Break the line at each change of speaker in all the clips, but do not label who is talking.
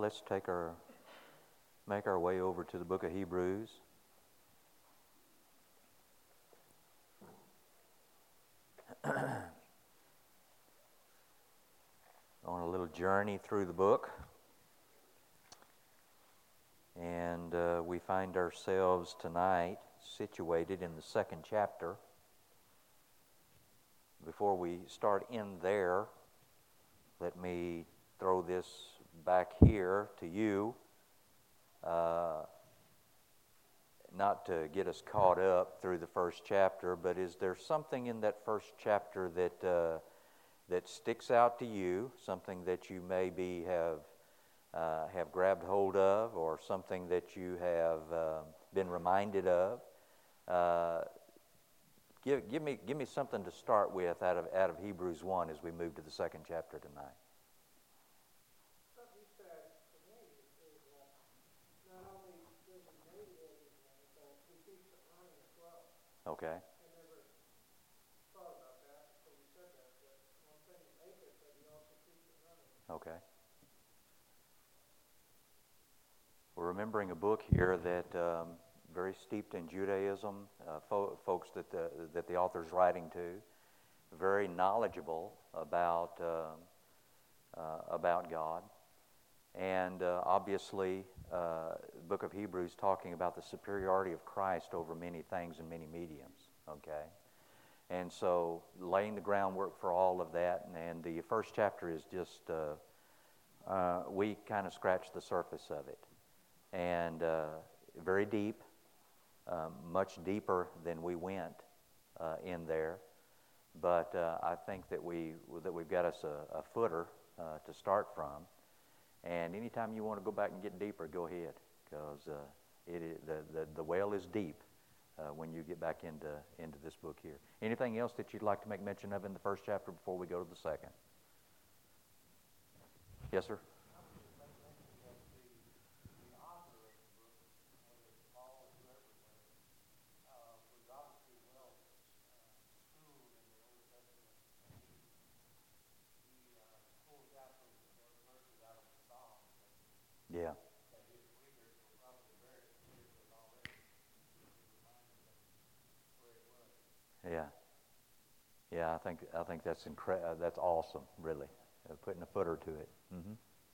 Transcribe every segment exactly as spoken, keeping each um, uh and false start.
let's take our make our way over to the book of Hebrews. On a little journey through the book, and uh, we find ourselves tonight situated in the second chapter. Before we start in there, let me throw this back here to you, uh, not to get us caught up through the first chapter, but is there something in that first chapter that uh, that sticks out to you, something that you maybe have uh, have grabbed hold of, or something that you have uh, been reminded of? Uh, give give me give me something to start with out of out of Hebrews one as we move to the second chapter tonight.
What you said to me is that not only does he make everything, but he keeps it running as well.
Okay.
I never thought about that until you said that. That one thing you make it, but he also keeps it running.
Okay. We're remembering a book here that um, very steeped in Judaism, uh, fo- folks that the, that the author's writing to, very knowledgeable about uh, uh, about God, and uh, obviously, uh, the book of Hebrews talking about the superiority of Christ over many things and many mediums. Okay, and so laying the groundwork for all of that, and, and the first chapter is just uh, uh, we kind of scratched the surface of it. And uh, very deep, um, much deeper than we went uh, in there. But uh, I think that we that we've got us a, a footer uh, to start from. And anytime you want to go back and get deeper, go ahead, because uh, it is, the, the the well is deep uh, when you get back into into this book here. Anything else that you'd like to make mention of in the first chapter before we go to the second? Yes, sir. Yeah. Yeah. Yeah, I think I think that's incre- uh, that's awesome, really, uh, putting a footer to it. Mm-hmm.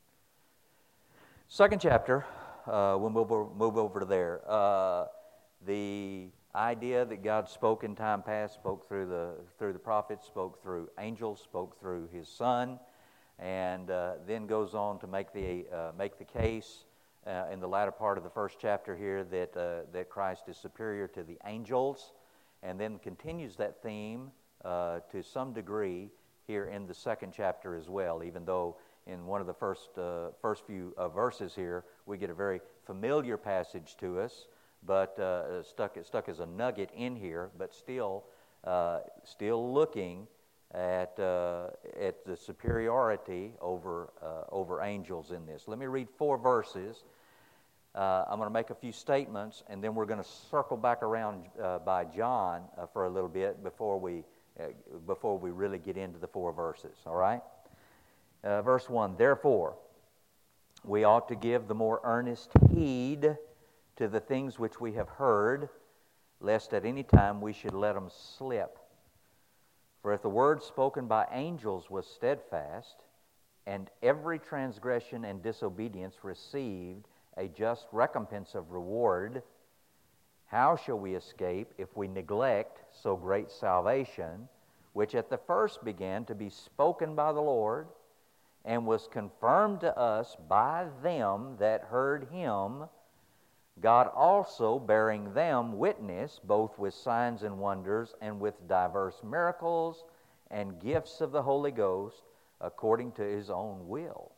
Second chapter, uh, we'll move over, move over to there. Uh, the idea that God spoke in time past, spoke through the through the prophets, spoke through angels, spoke through His Son, and uh, then goes on to make the uh, make the case uh, in the latter part of the first chapter here that uh, that Christ is superior to the angels, and then continues that theme uh, to some degree here in the second chapter as well. Even though in one of the first uh, first few uh, verses here we get a very familiar passage to us, but uh, stuck stuck as a nugget in here, but still uh, still looking at uh, at the superiority over uh, over angels in this. Let me read four verses. Uh, I'm going to make a few statements, and then we're going to circle back around uh, by John uh, for a little bit before we uh, before we really get into the four verses. All right. Uh, verse one. Therefore, we ought to give the more earnest heed to the things which we have heard, lest at any time we should let them slip. For if the word spoken by angels was steadfast, and every transgression and disobedience received a just recompense of reward, how shall we escape if we neglect so great salvation, which at the first began to be spoken by the Lord, and was confirmed to us by them that heard Him, God also bearing them witness, both with signs and wonders, and with diverse miracles and gifts of the Holy Ghost, according to His own will.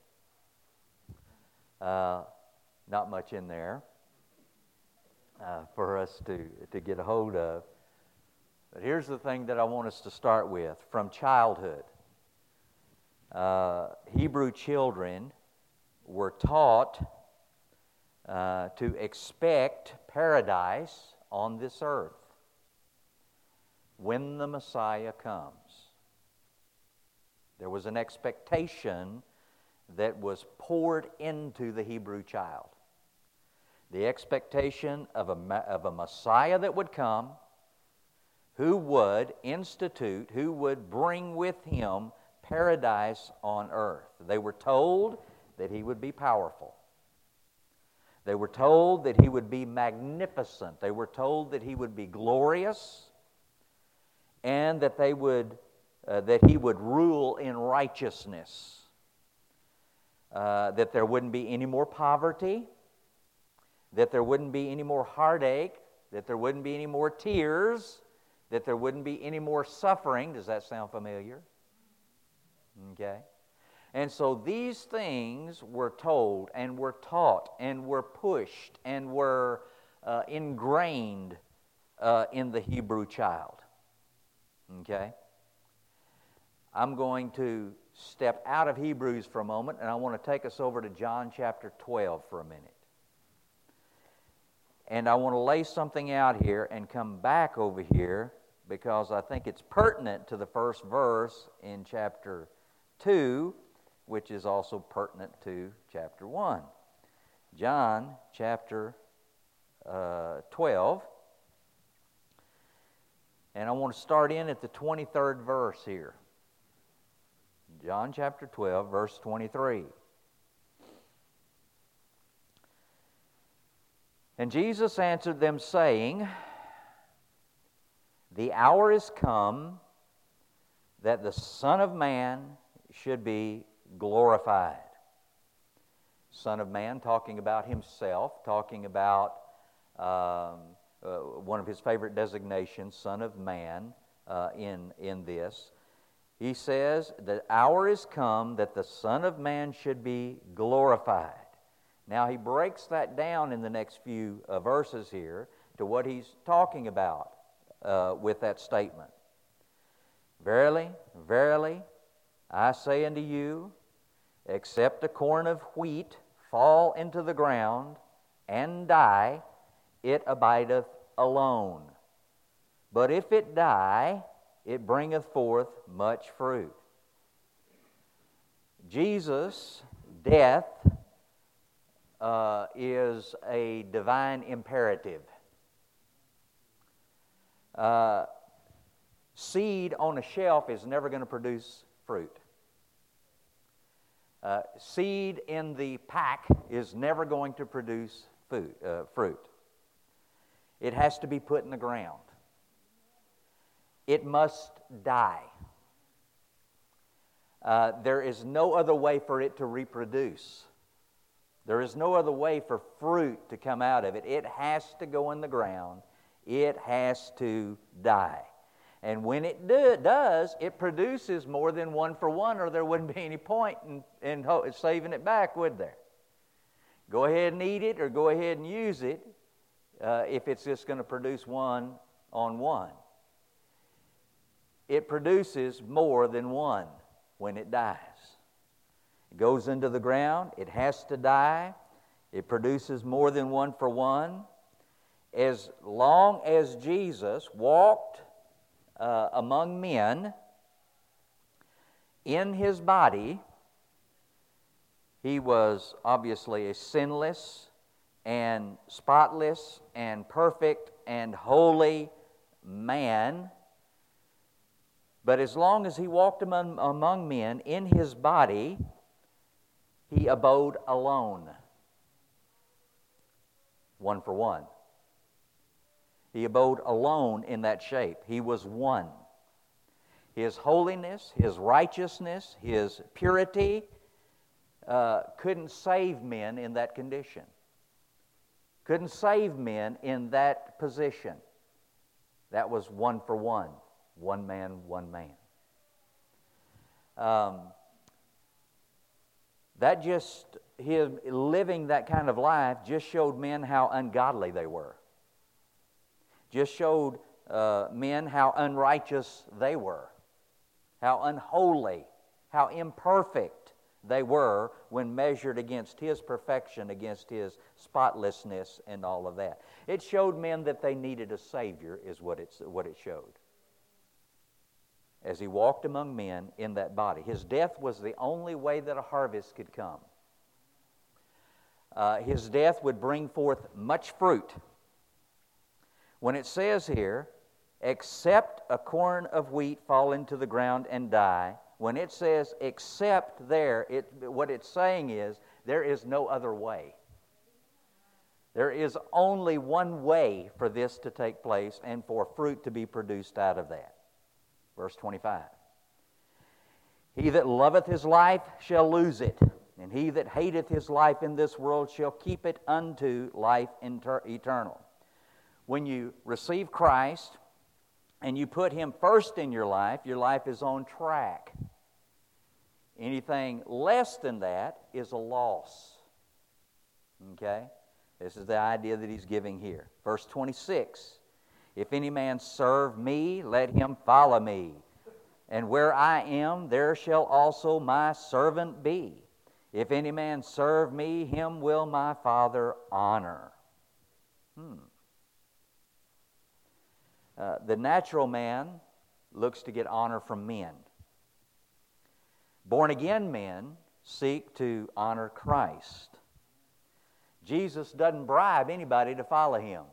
Uh, not much in there uh, for us to, to get a hold of. But here's the thing that I want us to start with. From childhood, uh, Hebrew children were taught Uh, to expect paradise on this earth when the Messiah comes. There was an expectation that was poured into the Hebrew child. The expectation of a, of a Messiah that would come, who would institute, who would bring with him paradise on earth. They were told that he would be powerful. They were told that he would be magnificent. They were told that he would be glorious, and that they would, uh, that he would rule in righteousness. Uh, that there wouldn't be any more poverty, that there wouldn't be any more heartache, that there wouldn't be any more tears, that there wouldn't be any more suffering. Does that sound familiar? Okay. And so these things were told and were taught and were pushed and were uh, ingrained uh, in the Hebrew child. Okay? I'm going to step out of Hebrews for a moment, and I want to take us over to John chapter twelve for a minute. And I want to lay something out here and come back over here because I think it's pertinent to the first verse in chapter two, which is also pertinent to chapter one. John chapter uh, twelve. And I want to start in at the twenty-third verse here. John chapter twelve, verse twenty-three. And Jesus answered them, saying, the hour is come that the Son of Man should be glorified. Son of Man, talking about himself, talking about um, uh, one of his favorite designations, Son of Man, uh, in, in this. He says, the hour is come that the Son of Man should be glorified. Now he breaks that down in the next few uh, verses here to what he's talking about uh, with that statement. Verily, verily, I say unto you, except a corn of wheat fall into the ground and die, it abideth alone. But if it die, it bringeth forth much fruit. Jesus' death uh, is a divine imperative. Uh, seed on a shelf is never going to produce fruit. Uh, seed in the pack is never going to produce food, uh, fruit. It has to be put in the ground. It must die. Uh, there is no other way for it to reproduce. There is no other way for fruit to come out of it. It has to go in the ground. It has to die. And when it do, does, it produces more than one for one, or there wouldn't be any point in, in ho- saving it back, would there? Go ahead and eat it, or go ahead and use it uh, if it's just going to produce one on one. It produces more than one when it dies. It goes into the ground. It has to die. It produces more than one for one. As long as Jesus walked uh, among men in his body, he was obviously a sinless and spotless and perfect and holy man. But as long as he walked among, among men in his body, he abode alone. One for one. He abode alone in that shape. He was one. His holiness, his righteousness, his purity uh, couldn't save men in that condition. Couldn't save men in that position. That was one for one. One man, one man. Um, that just, him living that kind of life just showed men how ungodly they were. Just showed uh, men how unrighteous they were. How unholy, how imperfect they were when measured against his perfection, against his spotlessness and all of that. It showed men that they needed a Savior, is what, it's, what it showed. as he walked among men in that body. His death was the only way that a harvest could come. Uh, his death would bring forth much fruit. When it says here, except a corn of wheat fall into the ground and die, when it says except there, it, what it's saying is there is no other way. There is only one way for this to take place and for fruit to be produced out of that. Verse twenty-five. He that loveth his life shall lose it, and he that hateth his life in this world shall keep it unto life inter- eternal. When you receive Christ and you put Him first in your life, your life is on track. Anything less than that is a loss. Okay? This is the idea that he's giving here. Verse twenty-six. If any man serve me, let him follow me. And where I am, there shall also my servant be. If any man serve me, him will my Father honor. Hmm. Uh, the natural man looks to get honor from men. Born-again men seek to honor Christ. Jesus doesn't bribe anybody to follow Him.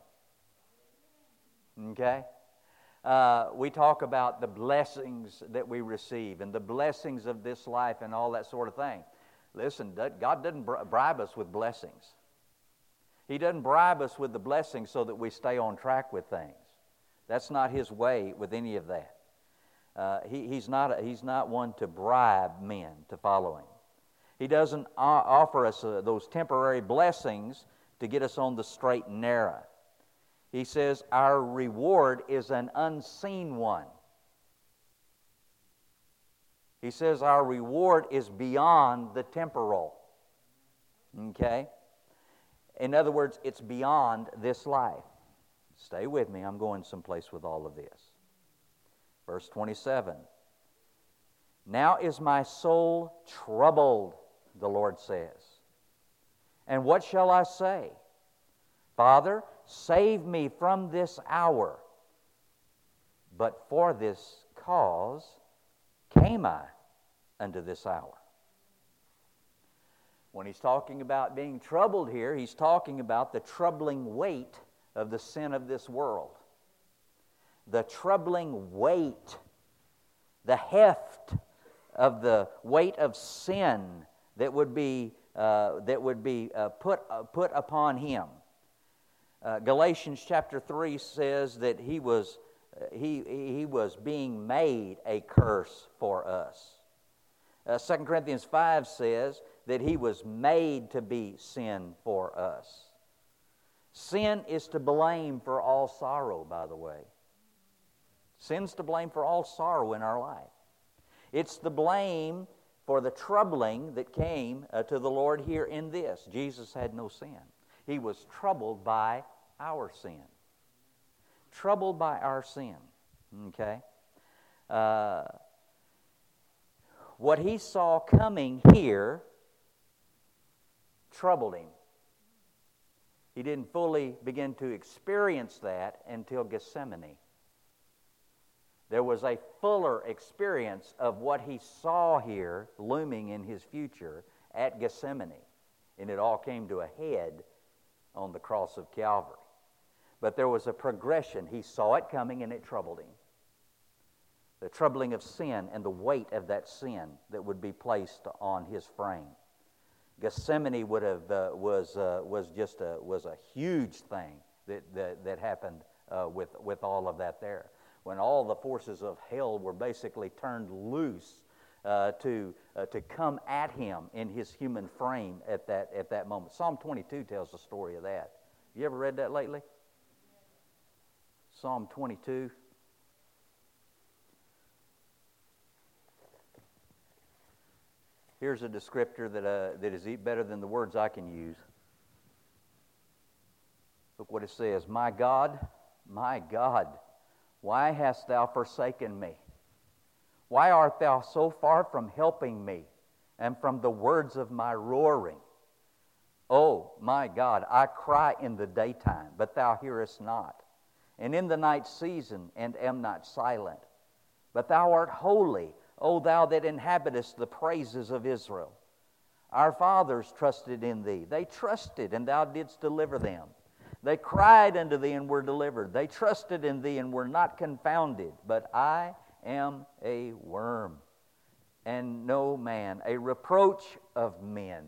Okay? Uh, we talk about the blessings that we receive and the blessings of this life and all that sort of thing. Listen, God doesn't bribe us with blessings. He doesn't bribe us with the blessings so that we stay on track with things. That's not His way with any of that. Uh, he, he's not a, he's not one to bribe men to follow Him. He doesn't uh, offer us uh, those temporary blessings to get us on the straight and narrow. He says our reward is an unseen one. He says our reward is beyond the temporal. Okay? In other words, it's beyond this life. Stay with me. I'm going someplace with all of this. Verse twenty-seven. Now is my soul troubled, the Lord says. And what shall I say? Father, save me from this hour. But for this cause came I unto this hour. When he's talking about being troubled here, he's talking about the troubling weight of the sin of this world. The troubling weight, the heft of the weight of sin that would be uh, that would be uh, put uh, put upon him. Uh, Galatians chapter three says that he was uh, he he was being made a curse for us. Uh, Second Corinthians five says that he was made to be sin for us. Sin is to blame for all sorrow, by the way. Sin's to blame for all sorrow in our life. It's the blame for the troubling that came uh, to the Lord here in this. Jesus had no sin. He was troubled by our sin. Troubled by our sin. Okay? Uh, what he saw coming here troubled him. He didn't fully begin to experience that until Gethsemane. There was a fuller experience of what he saw here looming in his future at Gethsemane. And it all came to a head on the cross of Calvary. But there was a progression. He saw it coming and it troubled him. The troubling of sin and the weight of that sin that would be placed on his frame. Gethsemane would have uh, was uh, was just a was a huge thing that that, that happened uh, with with all of that there. When all the forces of hell were basically turned loose uh, to uh, to come at him in his human frame at that at that moment. Psalm twenty-two tells the story of that. You ever read that lately? Psalm twenty-two. Here's a descriptor that uh, that is better than the words I can use. Look what it says. My God, my God, why hast thou forsaken me? Why art thou so far from helping me and from the words of my roaring? Oh, my God, I cry in the daytime, but thou hearest not, and in the night season, and am not silent. But thou art holy, O thou that inhabitest the praises of Israel. Our fathers trusted in thee. They trusted, and thou didst deliver them. They cried unto thee and were delivered. They trusted in thee and were not confounded. But I am a worm, and no man, a reproach of men,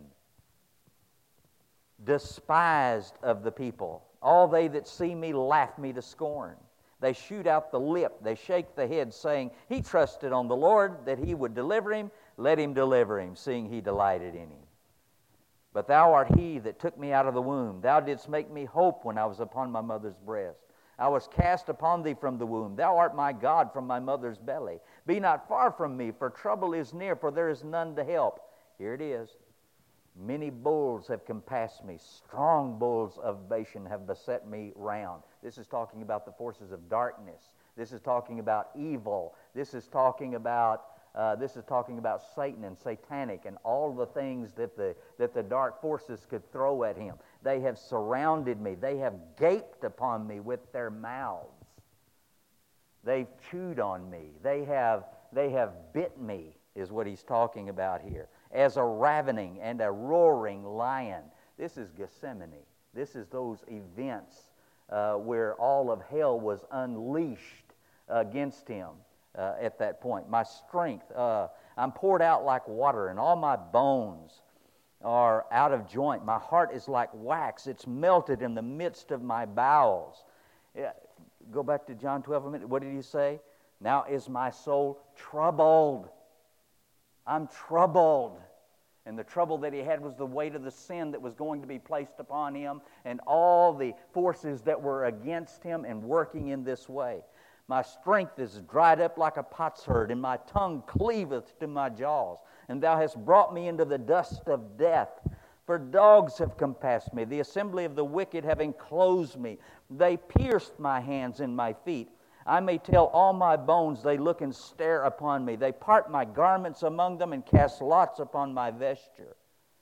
despised of the people. All they that see me laugh me to scorn. They shoot out the lip, they shake the head, saying, He trusted on the Lord that He would deliver him. Let Him deliver him, seeing He delighted in him. But thou art He that took me out of the womb. Thou didst make me hope when I was upon my mother's breast. I was cast upon thee from the womb. Thou art my God from my mother's belly. Be not far from me, for trouble is near, for there is none to help. Here it is. Many bulls have compassed me. Strong bulls of Bashan have beset me round. This is talking about the forces of darkness. This is talking about evil. This is talking about uh, this is talking about Satan and satanic and all the things that the that the dark forces could throw at him. They have surrounded me. They have gaped upon me with their mouths. They've chewed on me. They have they have bit me, is what he's talking about here. As a ravening and a roaring lion. This is Gethsemane. This is those events uh, where all of hell was unleashed against him uh, at that point. My strength, uh, I'm poured out like water, and all my bones are out of joint. My heart is like wax. It's melted in the midst of my bowels. Yeah, go back to John twelve a minute. What did he say? Now is my soul troubled. I'm troubled. And the trouble that he had was the weight of the sin that was going to be placed upon him and all the forces that were against him and working in this way. My strength is dried up like a potsherd, and my tongue cleaveth to my jaws. And thou hast brought me into the dust of death. For dogs have compassed me. The assembly of the wicked have enclosed me. They pierced my hands and my feet. I may tell all my bones, they look and stare upon me. They part my garments among them and cast lots upon my vesture.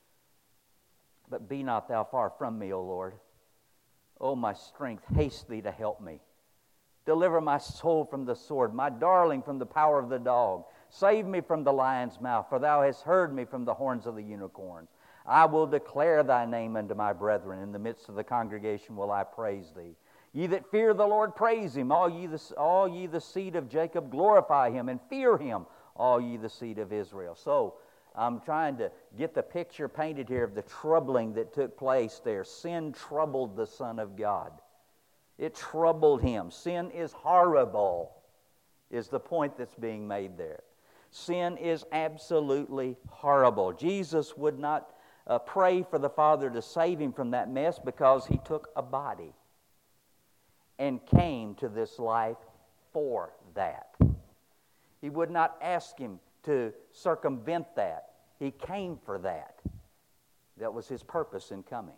But be not thou far from me, O Lord. O my strength, haste thee to help me. Deliver my soul from the sword, my darling from the power of the dog. Save me from the lion's mouth, for thou hast heard me from the horns of the unicorns. I will declare thy name unto my brethren. In the midst of the congregation will I praise thee. Ye that fear the Lord, praise Him. All ye, the, all ye the seed of Jacob, glorify Him and fear Him. All ye the seed of Israel. So, I'm trying to get the picture painted here of the troubling that took place there. Sin troubled the Son of God. It troubled Him. Sin is horrible, is the point that's being made there. Sin is absolutely horrible. Jesus would not uh, pray for the Father to save Him from that mess because He took a body and came to this life for that. He would not ask Him to circumvent that. He came for that. That was His purpose in coming.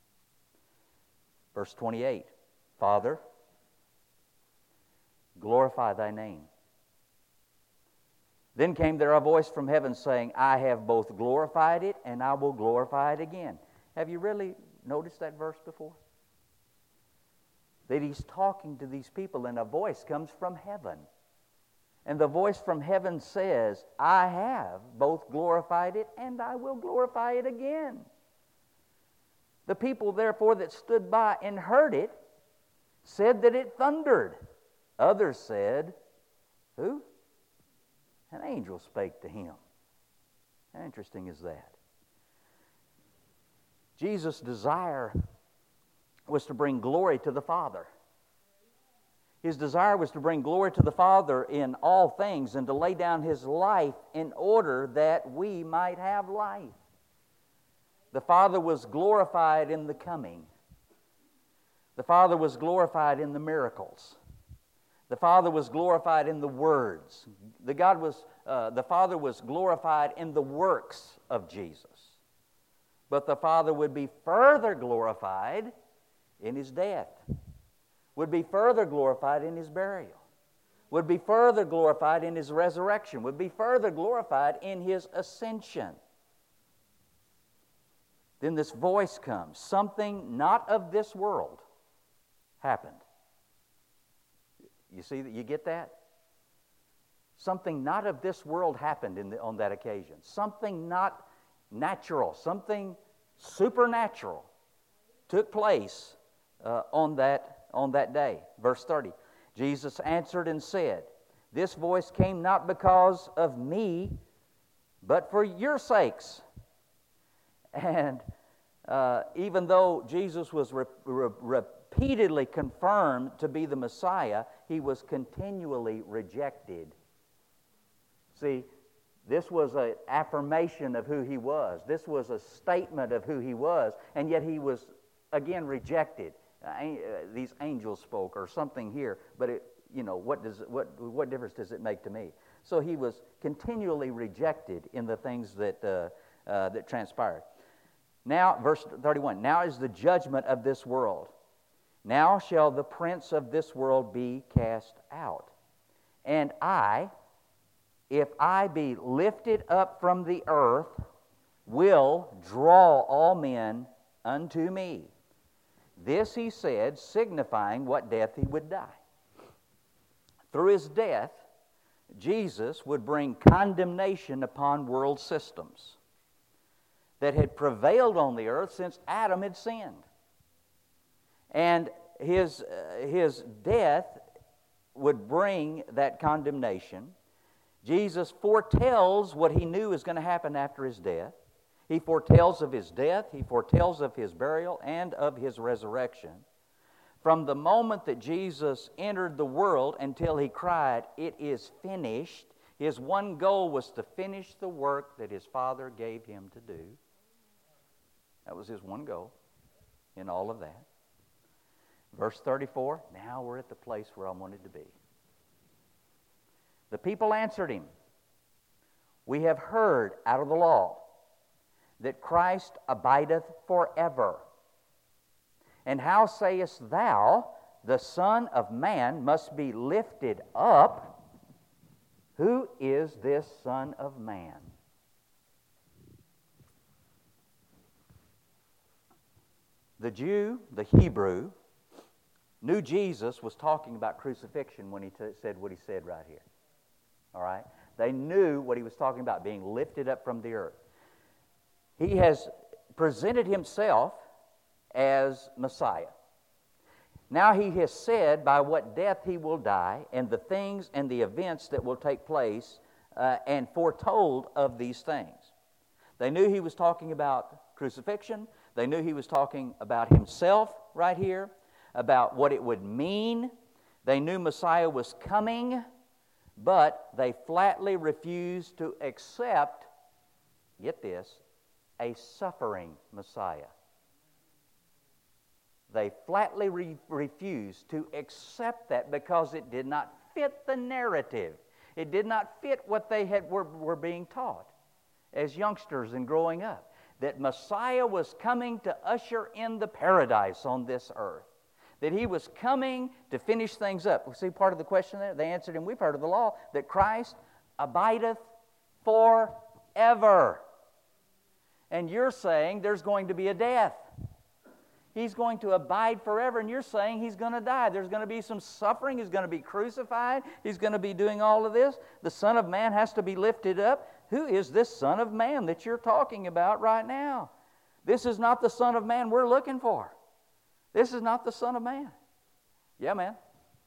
Verse twenty-eight, Father, glorify Thy name. Then came there a voice from heaven saying, I have both glorified it and I will glorify it again. Have you really noticed that verse before? That He's talking to these people and a voice comes from heaven. And the voice from heaven says, I have both glorified it and I will glorify it again. The people therefore that stood by and heard it said that it thundered. Others said, who? An angel spake to him. How interesting is that? Jesus' desire was to bring glory to the Father. His desire was to bring glory to the Father in all things and to lay down His life in order that we might have life. The Father was glorified in the coming. The Father was glorified in the miracles. The Father was glorified in the words. The God was, uh, the Father was glorified in the works of Jesus. But the Father would be further glorified in His death, would be further glorified in His burial, would be further glorified in His resurrection, would be further glorified in His ascension. Then this voice comes. Something not of this world happened. You see that? You get that? Something not of this world happened in the, on that occasion. Something not natural, something supernatural took place uh, on that on that day. Verse thirty. Jesus answered and said, "This voice came not because of me, but for your sakes." And uh, even though Jesus was re- re- repeatedly confirmed to be the Messiah, he was continually rejected. See, this was an affirmation of who he was. This was a statement of who he was, and yet he was, again, rejected. Uh, these angels spoke or something here, but it, you know, what does what what difference does it make to me? So he was continually rejected in the things that uh, uh, that transpired. Now, verse thirty-one. Now is the judgment of this world. Now shall the prince of this world be cast out. And I, if I be lifted up from the earth, will draw all men unto me. This he said, signifying what death he would die. Through his death, Jesus would bring condemnation upon world systems that had prevailed on the earth since Adam had sinned. And his, uh, his death would bring that condemnation. Jesus foretells what he knew was going to happen after his death. He foretells of his death, he foretells of his burial, and of his resurrection. From the moment that Jesus entered the world until he cried, "It is finished," his one goal was to finish the work that his Father gave him to do. That was his one goal in all of that. Verse thirty-four, now we're at the place where I wanted to be. The people answered him, "We have heard out of the law that Christ abideth forever. And how sayest thou, the Son of Man must be lifted up? Who is this Son of Man?" The Jew, the Hebrew, knew Jesus was talking about crucifixion when he t- said what he said right here. All right? They knew what he was talking about, being lifted up from the earth. He has presented himself as Messiah. Now he has said by what death he will die and the things and the events that will take place uh, and foretold of these things. They knew he was talking about crucifixion. They knew he was talking about himself right here, about what it would mean. They knew Messiah was coming, but they flatly refused to accept, get this, a suffering Messiah. They flatly re- refused to accept that because it did not fit the narrative. It did not fit what they had were, were being taught as youngsters and growing up. That Messiah was coming to usher in the paradise on this earth. That he was coming to finish things up. See part of the question there? They answered him, "We've heard of the law that Christ abideth forever." And you're saying there's going to be a death. He's going to abide forever, and you're saying he's going to die. There's going to be some suffering. He's going to be crucified. He's going to be doing all of this. The Son of Man has to be lifted up. Who is this Son of Man that you're talking about right now? This is not the Son of Man we're looking for. This is not the Son of Man. Yeah, man.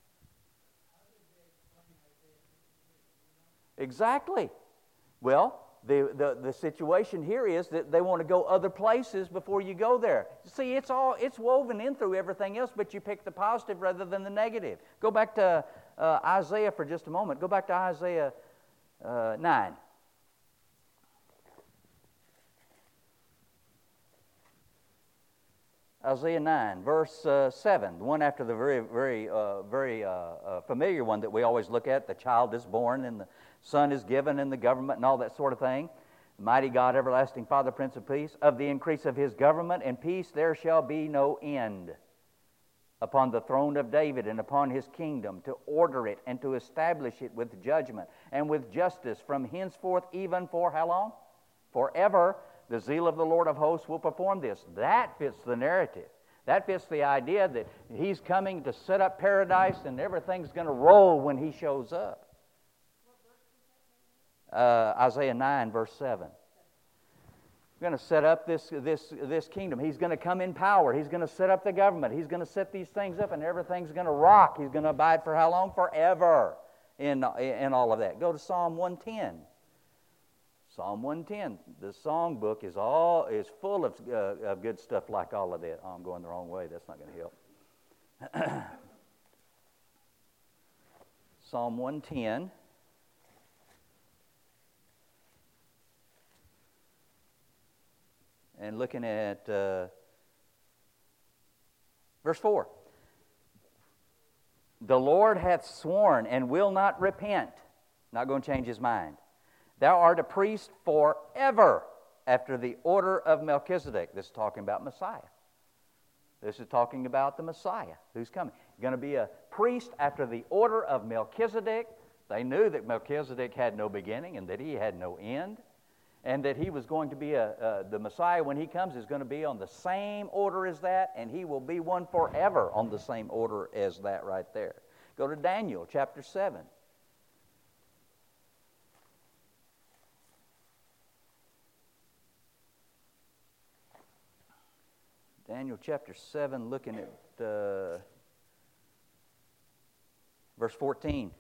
Exactly. Well, the, the, the situation here is that they want to go other places before you go there. See, it's all it's woven in through everything else, but you pick the positive rather than the negative. Go back to uh, Isaiah for just a moment. Go back to Isaiah uh, nine. Isaiah nine, verse uh, seven, the one after the very, very, uh, very uh, uh, familiar one that we always look at. The child is born, and the Son is given, and the government, and all that sort of thing. Mighty God, everlasting Father, Prince of Peace. Of the increase of His government and peace there shall be no end. Upon the throne of David and upon His kingdom, to order it and to establish it with judgment and with justice from henceforth even for how long? Forever. The zeal of the Lord of hosts will perform this. That fits the narrative. That fits the idea that He's coming to set up paradise and everything's going to roll when He shows up.
What verse
Uh, Isaiah nine, verse seven. Going to set up this, this, this kingdom. He's going to come in power. He's going to set up the government. He's going to set these things up, and everything's going to rock. He's going to abide for how long? Forever in, in all of that. Go to Psalm one ten. Psalm one ten. The song book is all is full of, uh, of good stuff like all of that. Oh, I'm going the wrong way. That's not going to help. Psalm one ten. And looking at uh, verse four. The Lord hath sworn and will not repent. Not going to change his mind. Thou art a priest forever after the order of Melchizedek. This is talking about Messiah. This is talking about the Messiah who's coming. Going to be a priest after the order of Melchizedek. They knew that Melchizedek had no beginning and that he had no end. And that he was going to be a, uh, the Messiah when he comes is going to be on the same order as that, and he will be one forever on the same order as that right there. Go to Daniel chapter seven. Daniel chapter seven, looking at uh, verse fourteen.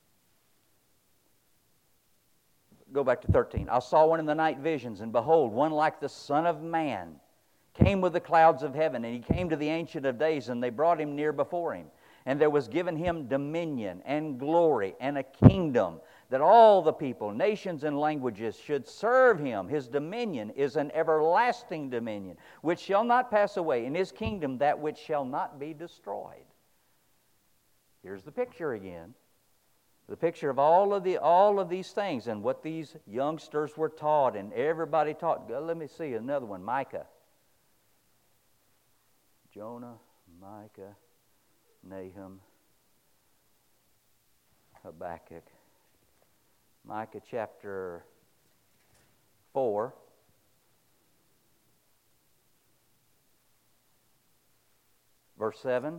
Go back to thirteen. I saw one in the night visions, and behold, one like the Son of Man came with the clouds of heaven, and he came to the Ancient of Days, and they brought him near before him. And there was given him dominion and glory and a kingdom, that all the people, nations, and languages should serve him. His dominion is an everlasting dominion, which shall not pass away, and his kingdom that which shall not be destroyed. Here's the picture again. The picture of all of the all of these things and what these youngsters were taught and everybody taught. Let me see another one. Micah. Jonah, Micah, Nahum, Habakkuk. Micah chapter four. Verse seven.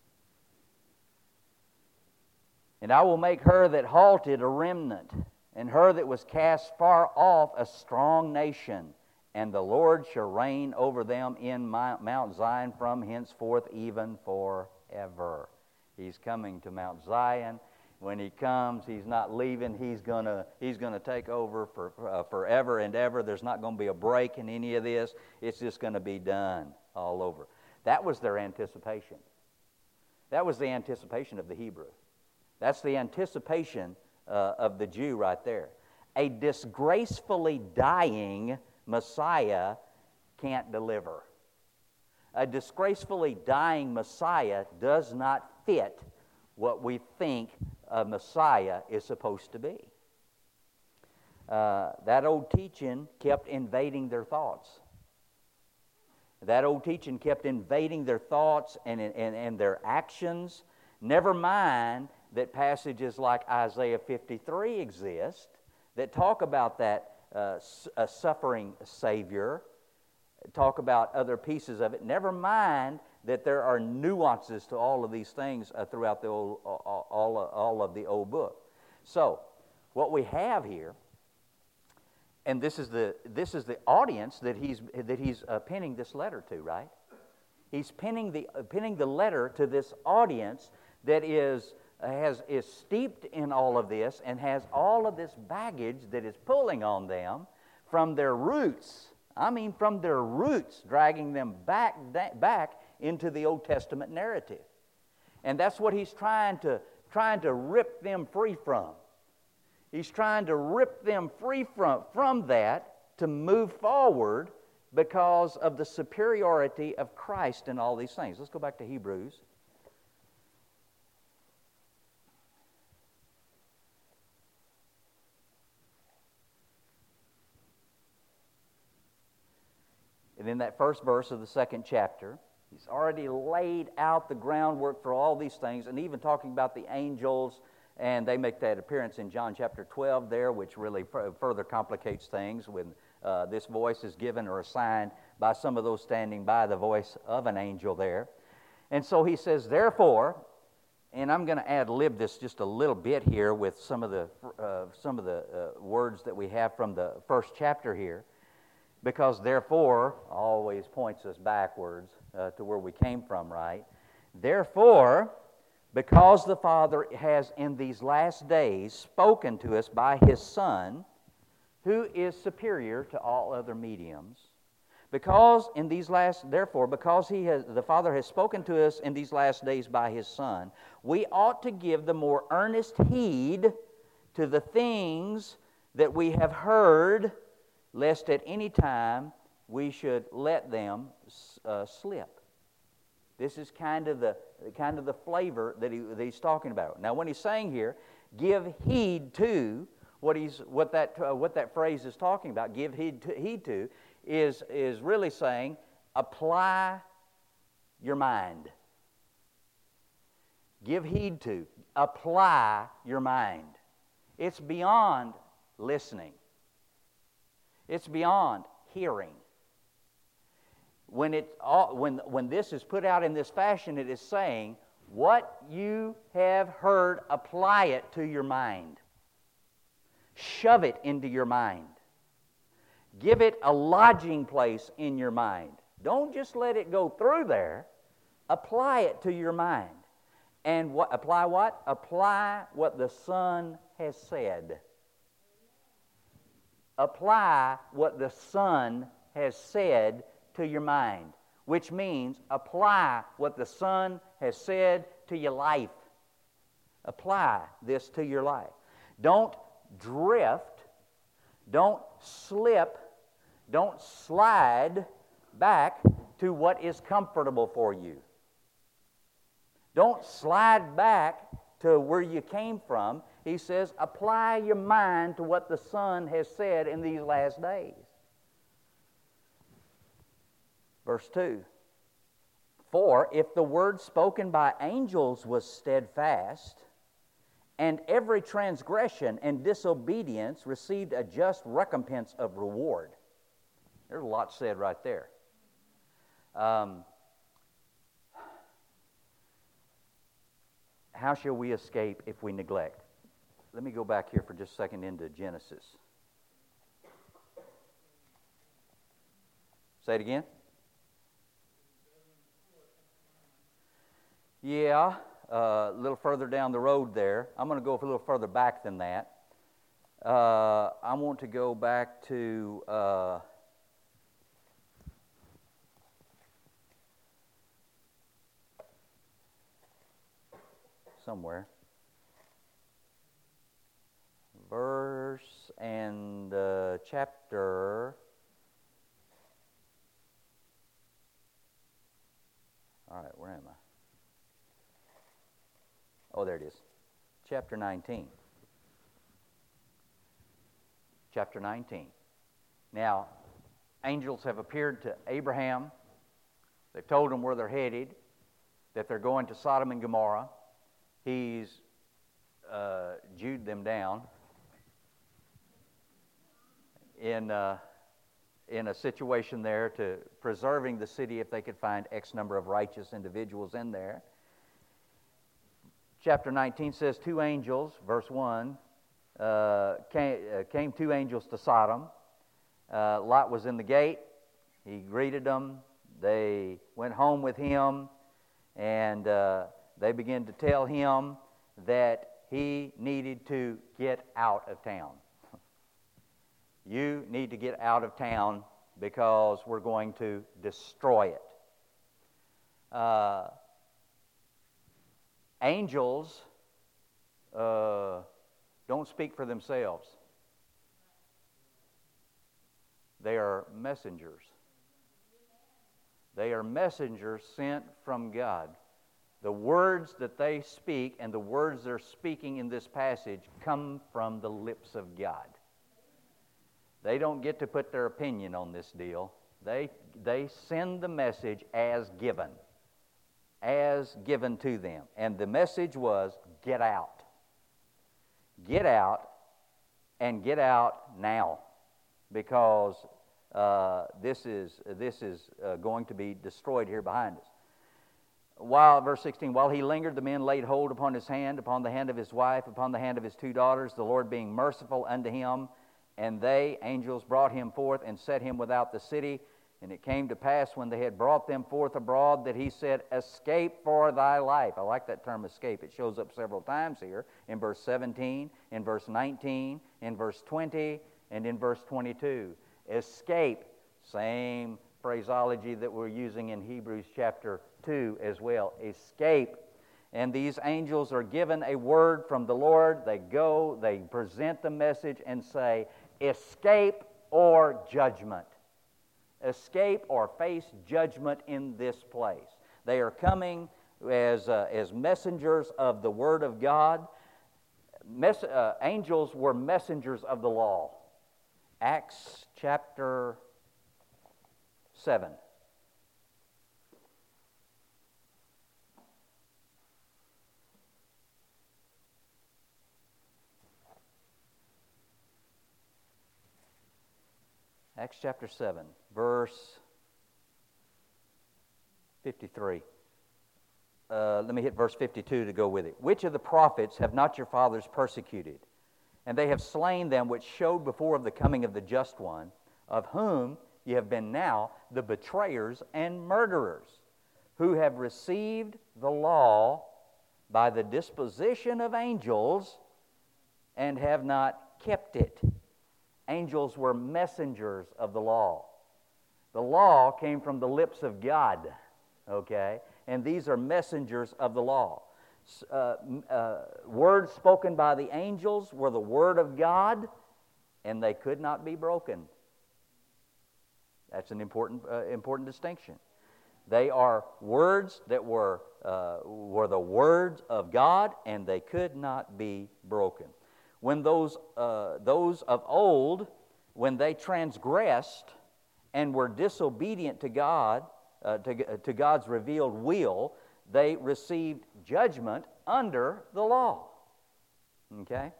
And I will make her that halted a remnant, and her that was cast far off a strong nation. And the Lord shall reign over them in Mount Zion from henceforth even forever. He's coming to Mount Zion. When he comes, he's not leaving. He's gonna he's gonna take over for uh, forever and ever. There's not going to be a break in any of this. It's just going to be done all over. That was their anticipation. That was the anticipation of the Hebrew. That's the anticipation uh, of the Jew right there. A disgracefully dying Messiah can't deliver. A disgracefully dying Messiah does not fit what we think a Messiah is supposed to be. Uh, that old teaching kept invading their thoughts. That old teaching kept invading their thoughts and, and, and their actions. Never mind that passages like Isaiah fifty-three exist that talk about that uh, a suffering Savior, talk about other pieces of it. Never mind that there are nuances to all of these things uh, throughout the old, all, all, all of the old book. So, what we have here, and this is the this is the audience that he's that he's uh, penning this letter to, right? He's penning the uh, penning the letter to this audience that is. Has, is steeped in all of this and has all of this baggage that is pulling on them from their roots. I mean, from their roots, dragging them back, back into the Old Testament narrative. And that's what he's trying to, trying to rip them free from. He's trying to rip them free from, from that to move forward because of the superiority of Christ in all these things. Let's go back to Hebrews. And in that first verse of the second chapter, he's already laid out the groundwork for all these things, and even talking about the angels, and they make that appearance in John chapter twelve there, which really f- further complicates things when uh, this voice is given or assigned by some of those standing by the voice of an angel there. And so he says, therefore, and I'm going to ad-lib this just a little bit here with some of the uh, some of the uh, words that we have from the first chapter here, because therefore always points us backwards uh, to where we came from, right? Therefore, because the Father has in these last days spoken to us by His Son, who is superior to all other mediums, because in these last, therefore, because He has, the Father has spoken to us in these last days by His Son, we ought to give the more earnest heed to the things that we have heard, lest at any time we should let them uh, slip. This is kind of the kind of the flavor that, he, that he's talking about. Now, when he's saying here, give heed to what he's what that uh, what that phrase is talking about. Give heed to, heed to is is really saying apply your mind. Give heed to, apply your mind. It's beyond listening. It's beyond hearing. When, it, when, when this is put out in this fashion, it is saying, what you have heard, apply it to your mind. Shove it into your mind. Give it a lodging place in your mind. Don't just let it go through there. Apply it to your mind. And what, apply what? Apply what the Son has said. Apply what the Son has said to your mind, which means apply what the Son has said to your life. Apply this to your life. Don't drift, don't slip, don't slide back to what is comfortable for you. Don't slide back to where you came from. He says, apply your mind to what the Son has said in these last days. Verse two, for if the word spoken by angels was steadfast, and every transgression and disobedience received a just recompense of reward. There's a lot said right there. Um, how shall we escape if we neglect? Let me go back here for just a second into Genesis. Say it again. Yeah, uh, a little further down the road there. I'm going to go a little further back than that. Uh, I want to go back to uh, somewhere. Verse and uh, chapter. All right, where am I? Oh, there it is. Chapter nineteen. Chapter nineteen. Now, angels have appeared to Abraham. They've told him where they're headed, that they're going to Sodom and Gomorrah. He's uh, Jewed them down in, uh, in a situation there to preserving the city if they could find X number of righteous individuals in there. Chapter nineteen says two angels, verse one, uh, came, uh, came two angels to Sodom. Uh, Lot was in the gate. He greeted them. They went home with him, and uh, they began to tell him that he needed to get out of town. You need to get out of town because we're going to destroy it. Uh, Angels uh, don't speak for themselves. They are messengers. They are messengers sent from God. The words that they speak and the words they're speaking in this passage come from the lips of God. They don't get to put their opinion on this deal. They, they send the message as given. As given to them. And the message was, get out. Get out, and get out now, because uh, this is, this is uh, going to be destroyed here behind us. While, verse sixteen, while he lingered, the men laid hold upon his hand, upon the hand of his wife, upon the hand of his two daughters, the Lord being merciful unto him. And they, angels, brought him forth and set him without the city. And it came to pass, when they had brought them forth abroad, that he said, escape for thy life. I like that term, escape. It shows up several times here, in verse seventeen, in verse nineteen, in verse twenty, and in verse twenty-two. Escape, same phraseology that we're using in Hebrews chapter two as well. Escape. And these angels are given a word from the Lord. They go, they present the message and say, escape or judgment. Escape or face judgment in this place. They are coming as, uh, as messengers of the Word of God. Mess- uh, angels were messengers of the law. Acts chapter seven. Acts chapter seven, verse fifty-three. Uh, let me hit verse fifty-two to go with it. Which of the prophets have not your fathers persecuted? And they have slain them which showed before of the coming of the just one, of whom ye have been now the betrayers and murderers, who have received the law by the disposition of angels, and have not kept it. Angels were messengers of the law. The law came from the lips of God, okay? And these are messengers of the law. Uh, uh, words spoken by the angels were the Word of God, and they could not be broken. That's an important, uh, important distinction. They are words that were, uh, were the words of God, and they could not be broken. When those, uh, those of old, when they transgressed and were disobedient to God, uh, to, to God's revealed will, they received judgment under the law. Okay?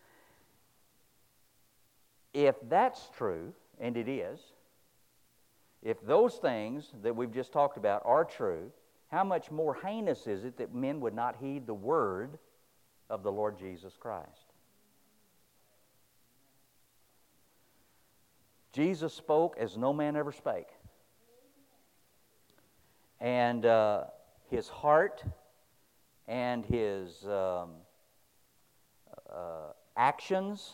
If that's true, and it is, if those things that we've just talked about are true, how much more heinous is it that men would not heed the word of the Lord Jesus Christ? Jesus spoke as no man ever spake. And uh, his heart and his um, uh, actions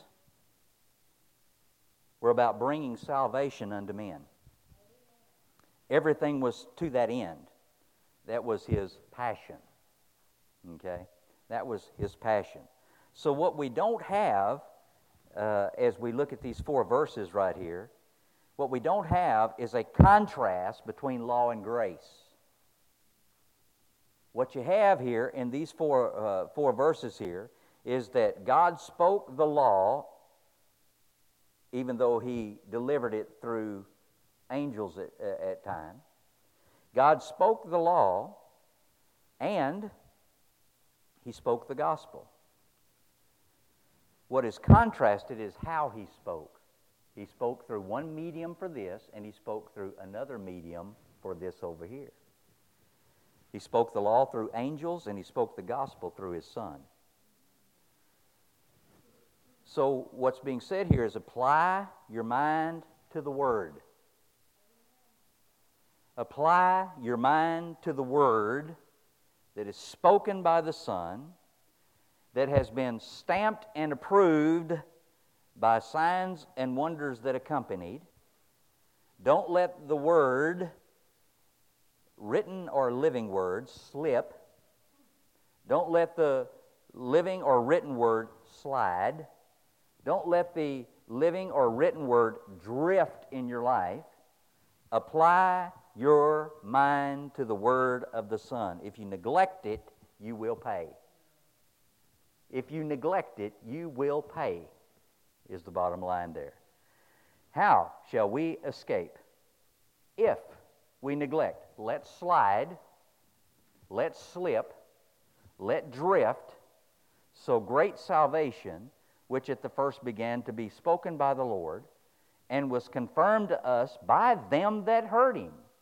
were about bringing salvation unto men. Everything was to that end. That was his passion. Okay? That was his passion. So what we don't have, uh, as we look at these four verses right here, what we don't have is a contrast between law and grace. What you have here in these four, uh, four verses here is that God spoke the law, even though he delivered it through angels at, at times. God spoke the law, and he spoke the gospel. What is contrasted is how he spoke. He spoke through one medium for this, and he spoke through another medium for this over here. He spoke the law through angels, and he spoke the gospel through his Son. So what's being said here is apply your mind to the Word. Apply your mind to the Word that is spoken by the Son, that has been stamped and approved by signs and wonders that accompanied. Don't let the Word, written or living Word, slip. Don't let the living or written Word slide. Don't let the living or written Word drift in your life. Apply your mind to the Word of the Son. If you neglect it, you will pay. If you neglect it, you will pay, is the bottom line there. How shall we escape? If we neglect, let slide, let slip, let drift, so great salvation, which at the first began to be spoken by the Lord, and was confirmed to us by them that heard him.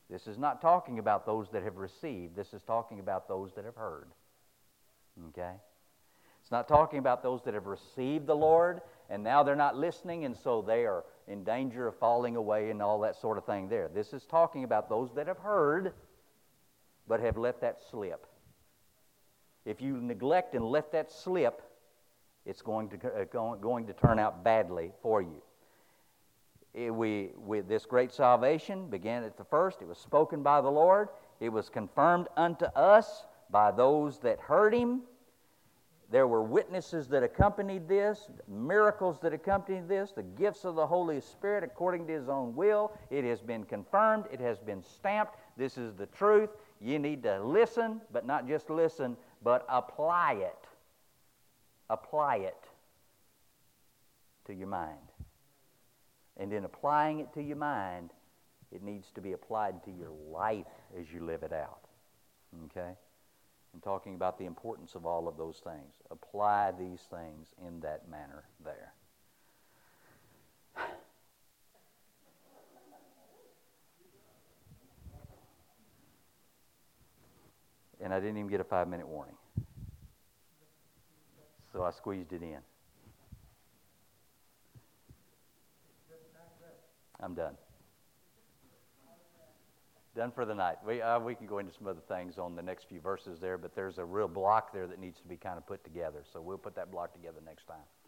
This is not talking about those that have received. This is talking about those that have heard. Okay? It's not talking about those that have received the Lord and now they're not listening and so they are in danger of falling away and all that sort of thing there. This is talking about those that have heard but have let that slip. If you neglect and let that slip, it's going to, uh, going, going to turn out badly for you. It, we, we, this great salvation began at the first. It was spoken by the Lord. It was confirmed unto us by those that heard Him. There were witnesses that accompanied this, miracles that accompanied this, the gifts of the Holy Spirit according to His own will. It has been confirmed. It has been stamped. This is the truth. You need to listen, but not just listen, but apply it. Apply it to your mind. And in applying it to your mind, it needs to be applied to your life as you live it out. Okay? I'm talking about the importance of all of those things. Apply these things in that manner there. And I didn't even get a five-minute warning. So I squeezed it in. I'm done. Done for the night. We, uh, we can go into some other things on the next few verses there, but there's a real block there that needs to be kind of put together. So we'll put that block together next time.